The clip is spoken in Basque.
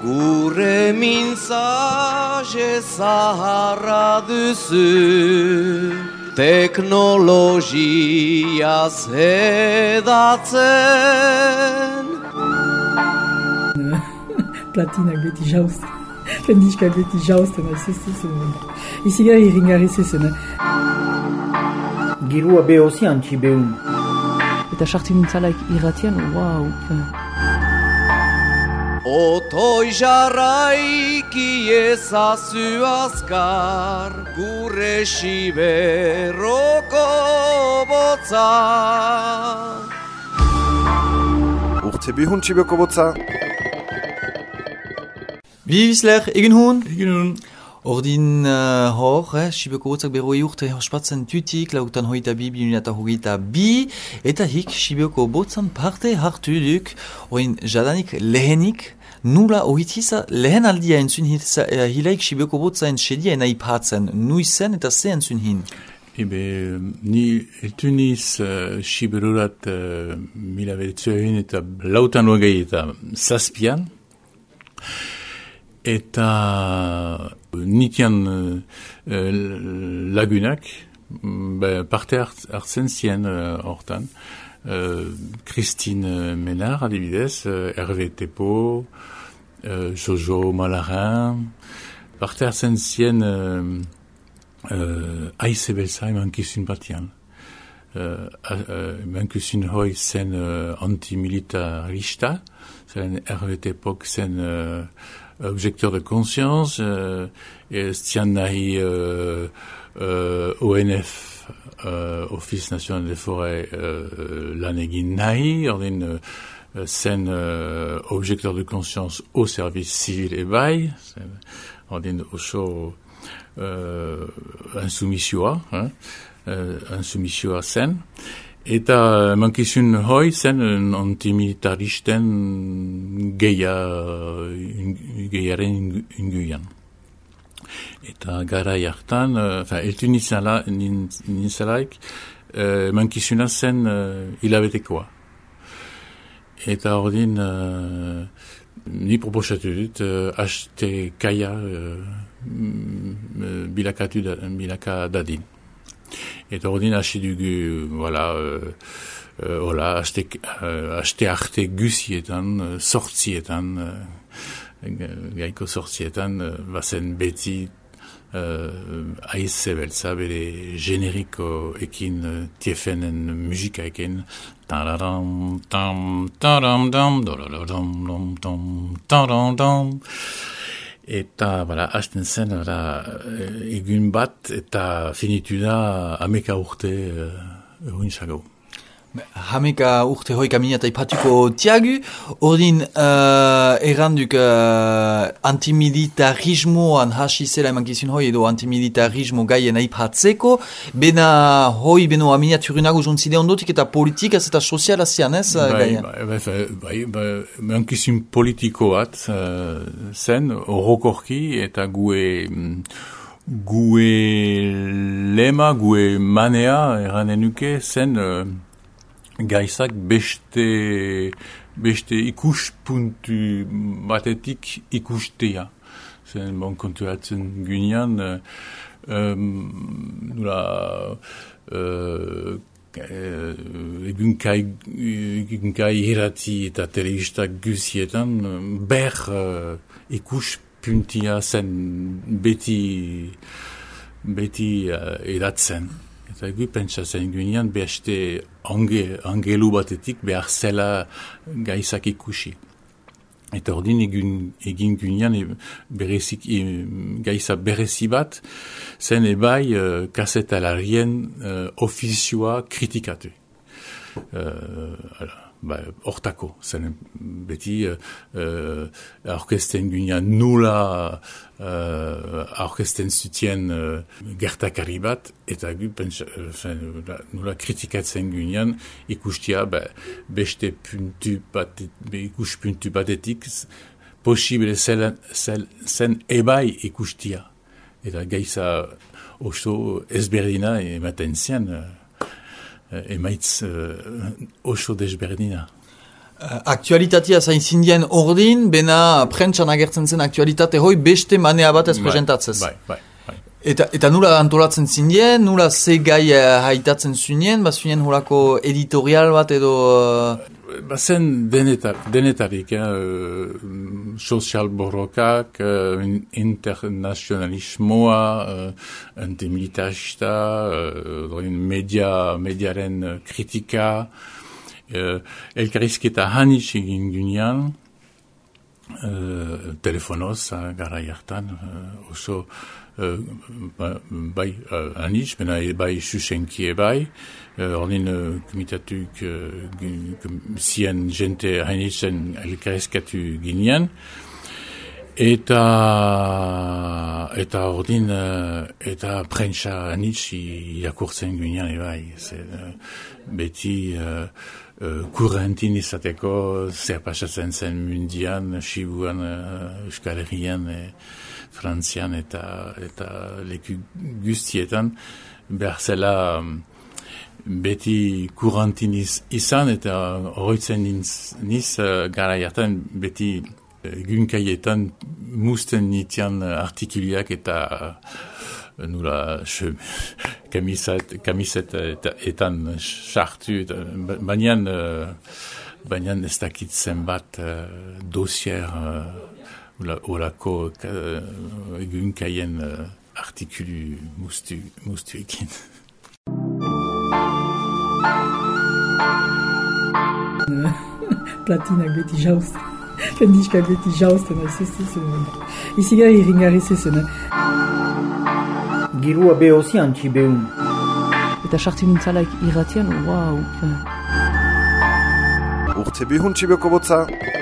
Gure mintzaje zaharra duzu, teknologia zedatzen. Platinak beti jauzten. Fendiskak beti jauzten, aizuzen. Izigar irringarri zuzen. Girua behozi antxi behun. Eta sartu nintzalaik irratian, wow. Otoi jarraiki ezazu azkar, gure siberroko botza. Urte bihun txibeko botza. Wie Wiesler, egin hun? Egin hun. Ordin hor, Sibeko botzak berroi urte ospatzen tutik, lautan hoita bi, eta hik Sibeko botzan parte hartu duk, oin jadanik lehenik, nula ohitiza lehen aldia entzun hilaik Sibeko botzaen sedia ena ipatzen, nuizen eta ze entzun hin? Ni eltuniz Siberurat mila beretzuehin eta lautan hogei eta zazpian, eta nitian lagunak parte hartzen zien hortan. Christine Ménard, adibidez, Hervé Tepo, Jojo Malarin, parte hartzen zien Aize Belza emankizun batian. Emankizun hoi zen antimilitarista, zen Hervé Tepo zen objecteur de conscience, stian nahi ONF, Office National des Forêts, lan egin nahi, ordin zen objecteur de conscience au service civil ebai, ordin oso insoumisioa zen, eta mankizun hoi zen antimilitaristen geiaren inguian. Eta gara jartan, eltu nintzalaik, mankizuna zen hilabetekoa. Eta ordin, ni proposatu dut, haste kaia bilaka dadin. Eta ordin hasi dugu, haste arte guzietan, sortzietan, gaiko sortzietan, bazen beti Aize Belza bere generiko ekin tiefenen musika ekin. Tararam, tam, taram, dam, dam, taram, dam. Eta, hasten zen, egun bat, eta finitu da, ameka urte egun Hameka urte hoi kamina eta ipatuko tiagu, ordin erranduk antimilitarismoan hasi zela emankizun hoi edo antimilitarismo gaien aipatzeko, bena hoi beno aminiaturunago jontzide ondotik eta politikaz eta sozialaz zian ez? Emankizun politiko bat zen orokorki eta gue lema, gue manea erranenuke zen gaizak beste ikuspuntu batetik ikustea. Zen kontuatzen gunean, egunkai irrati eta telebistak guzietan, ikuspuntia zen beti edatzen. Eta gu pentsatzen gunean beste angelu batetik behar zela gaizak ikusi. Eta ordin egin gunean gaiza berezi bat zen ebai kasetalarien ofizioa kritikatu. Hortako, zen beti aurkezten gunean nula aurkezten zutien gertakari bat, eta nula kritikatzen gunean ikustia beste ikuspuntu batetik posible zen ebai ikustia. Eta gaiza oso ezberdina ematen zen emaitz oso desberdina. Aktualitatea zain zindien ordin, bena prentsan agertzen zen aktualitate hoi beste manea batez presentatzez. Bai. Eta nula antolatzen zindien, nula ze gai haitatzen zunien, zunien holako editorial bat edo... Bazen denetarik, sozial borrokak, internazionalismoa, antimilitarista, mediaren kritika, elkarrizketa hanitz egin ginean, telefonoz, gara jartan, oso bai hanitz, bena bai susenkie bai, ordin komitatuk zien jente hainitzen elkarrizkatu ginean, eta ordin eta prentsa hanitz irakurtzen ginean bai, beti kurrentin izateko zer pasatzen zen mundian, Sibuan, Euskal Herrian, Frantzian eta leku guztietan, behar zela beti kurrentin izan eta horretzen niz gara jartan beti gunkaietan musten nitian artikuliak eta nula kamisetetan sartu, baina ez dakitzen bat dosier olako gunkaien artikulu mustuekin. Platinak beti jauzten. Fendiskak beti jauzten aizezuzen. Izigar irringarri zezen. Girua behozi antxi behun. Eta sartu nintzalaik irratian, wow. Urte bihun txibeko botza.